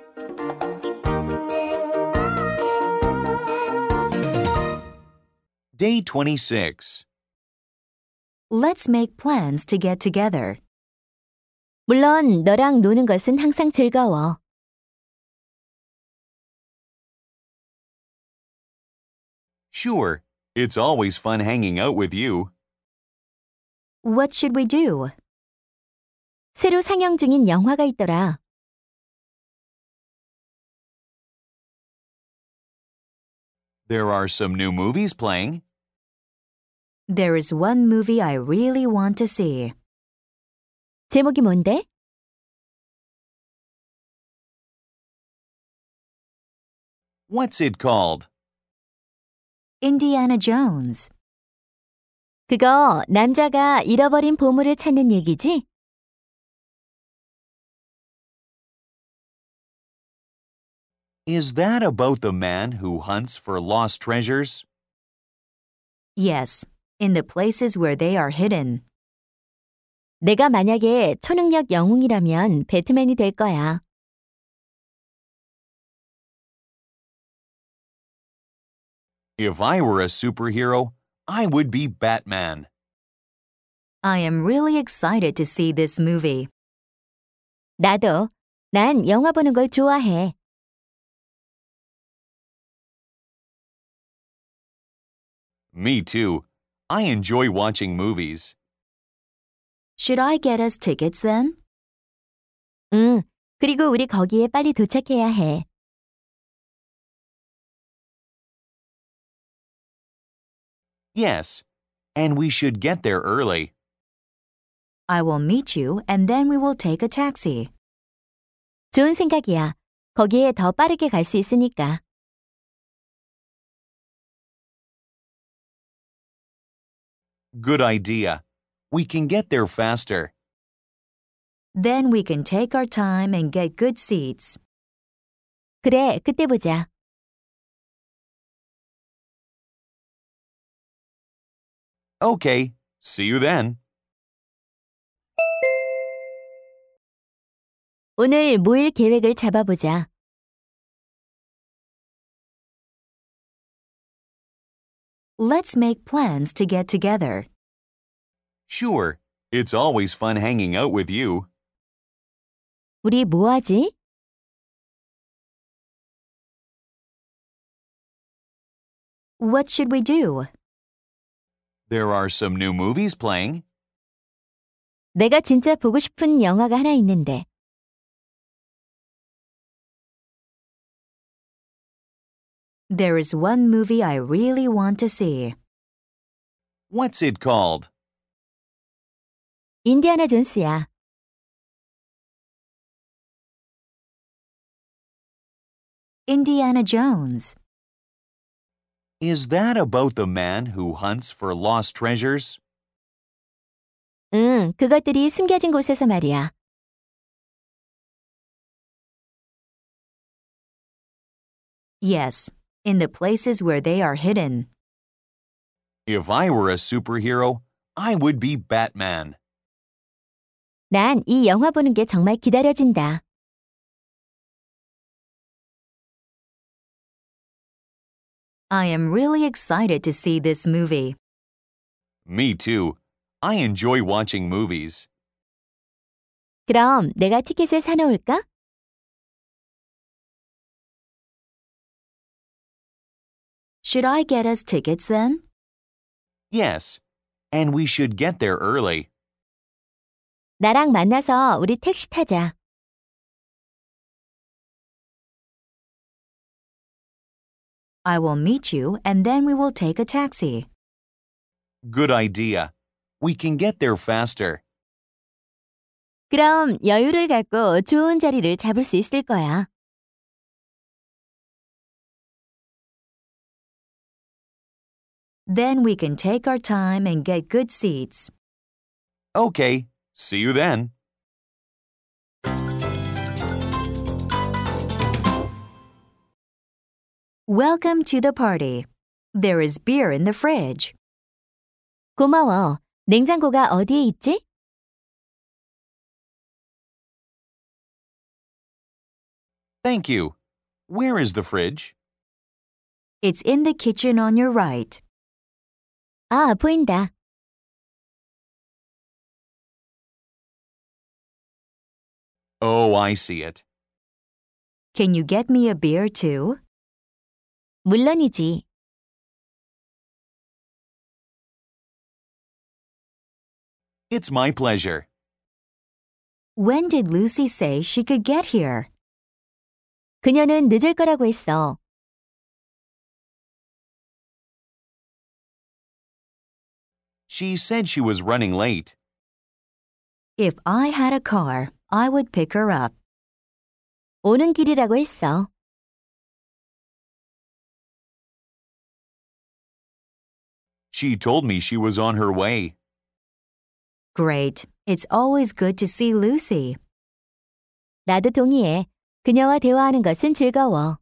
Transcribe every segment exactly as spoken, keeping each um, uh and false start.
Day twenty-six. Let's make plans to get together. 물론 너랑 노는 것은 항상 즐거워. Sure, it's always fun hanging out with you. What should we do? 새로 상영 중인 영화가 있더라. There are some new movies playing. There is one movie I really want to see. 제목이 뭔데? What's it called? Indiana Jones. 그거 남자가 잃어버린 보물을 찾는 얘기지? Is that about the man who hunts for lost treasures? Yes, in the places where they are hidden. 내가 만약에 초능력 영웅이라면 배트맨이 될 거야. If I were a superhero, I would be Batman. I am really excited to see this movie. 나도. 난 영화 보는 걸 좋아해. Me too. I enjoy watching movies. Should I get us tickets then? 응. 그리고 우리 거기에 빨리 도착해야 해. Yes, and we should get there early. I will meet you and then we will take a taxi. 좋은 생각이야. 거기에 더 빠르게 갈 수 있으니까. Good idea. We can get there faster. Then we can take our time and get good seats. 그래, 그때 보자. Okay, see you then. 오늘 모일 계획을 잡아보자. Let's make plans to get together. Sure, it's always fun hanging out with you. 우리 뭐 하지? What should we do? There are some new movies playing. 내가 진짜 보고 싶은 영화가 하나 있는데. There is one movie I really want to see. What's it called? 인디아나 존스야. Indiana Jones. Is that about the man who hunts for lost treasures? 응, 그것들이 숨겨진 곳에서 말이야. Yes, in the places where they are hidden. If I were a superhero, I would be Batman. 난 이 영화 보는 게 정말 기다려진다. I am really excited to see this movie. Me too. I enjoy watching movies. 그럼 내가 티켓을 사놓을까? Should I get us tickets then? Yes, and we should get there early. 나랑 만나서 우리 택시 타자. I will meet you and then we will take a taxi. Good idea. We can get there faster. 그럼 여유를 갖고 좋은 자리를 잡을 수 있을 거야. Then we can take our time and get good seats. Okay, see you then. Welcome to the party. There is beer in the fridge. 고마워. 냉장고가 어디에 있지? Thank you. Where is the fridge? It's in the kitchen on your right. 아, 보인다. Oh, I see it. Can you get me a beer too? 물론이지. It's my pleasure. When did Lucy say she could get here? 그녀는 늦을 거라고 했어. She said she was running late. If I had a car, I would pick her up. 오는 길이라고 했어. She told me she was on her way. Great. It's always good to see Lucy. 나도 동의해. 그녀와 대화하는 것은 즐거워.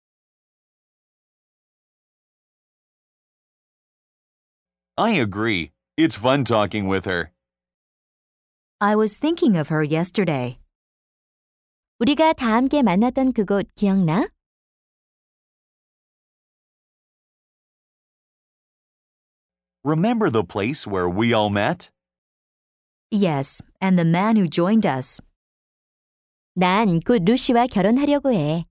I agree. It's fun talking with her. I was thinking of her yesterday. 우리가 다 함께 만났던 그곳 기억나? Remember the place where we all met? Yes, and the man who joined us. 난 곧 루시와 결혼하려고 해.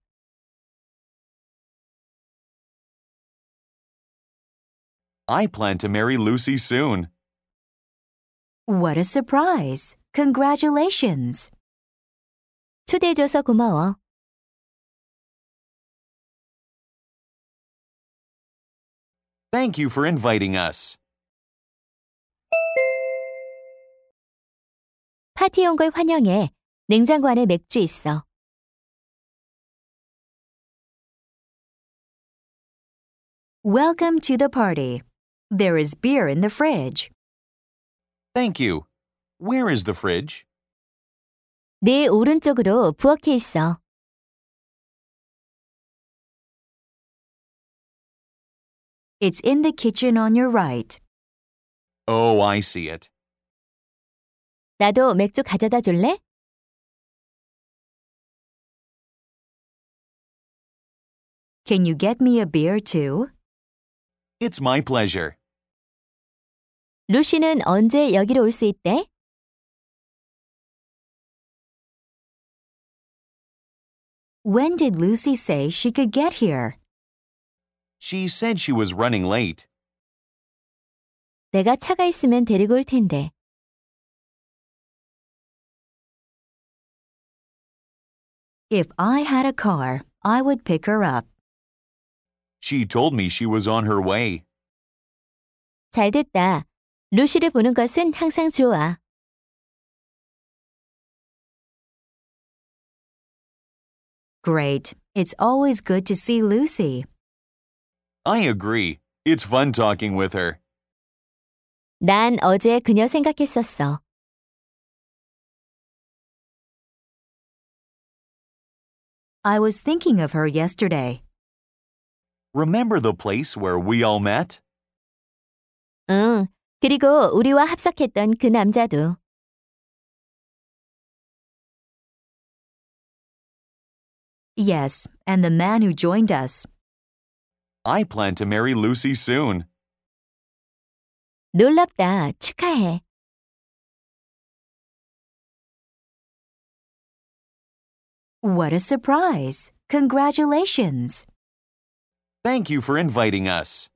I plan to marry Lucy soon. What a surprise! Congratulations! 초대해줘서 고마워. Thank you for inviting us. 파티에 온 걸 환영해. 냉장고 안에 맥주 있어. Welcome to the party. There is beer in the fridge. Thank you. Where is the fridge? 내 오른쪽으로 부엌에 있어. It's in the kitchen on your right. Oh, I see it. 나도 맥주 가져다 줄래? Can you get me a beer too? It's my pleasure. 루시는 언제 여기로 올 수 있대? When did Lucy say she could get here? She said she was running late. 내가 차가 있으면 데리고 올 텐데. If I had a car, I would pick her up. She told me she was on her way. 잘 됐다. 루시를 보는 것은 항상 좋아. Great. It's always good to see Lucy. I agree. It's fun talking with her. 난 어제 그녀 생각했었어. I was thinking of her yesterday. Remember the place where we all met? 응. 그리고 우리와 합석했던 그 남자도. Yes, and the man who joined us. I plan to marry Lucy soon. 놀랍다. 축하해. What a surprise! Congratulations! Thank you for inviting us.